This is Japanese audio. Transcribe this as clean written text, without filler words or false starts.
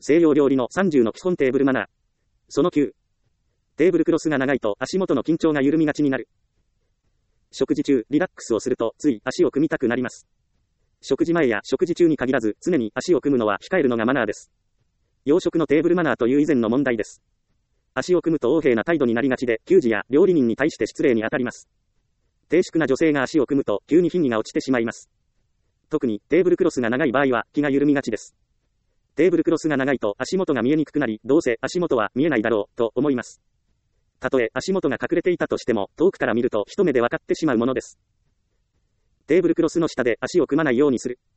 西洋料理の30の基本テーブルマナー。その9。テーブルクロスが長いと足元の緊張が緩みがちになる。食事中、リラックスをするとつい足を組みたくなります。食事前や食事中に限らず常に足を組むのは控えるのがマナーです。洋食のテーブルマナーという以前の問題です。足を組むと横柄な態度になりがちで、給仕や料理人に対して失礼に当たります。低粛な女性が足を組むと急に品位が落ちてしまいます。特にテーブルクロスが長い場合は気が緩みがちです。テーブルクロスが長いと足元が見えにくくなり、どうせ足元は見えないだろうと思います。たとえ足元が隠れていたとしても、遠くから見ると一目で分かってしまうものです。テーブルクロスの下で足を組まないようにする。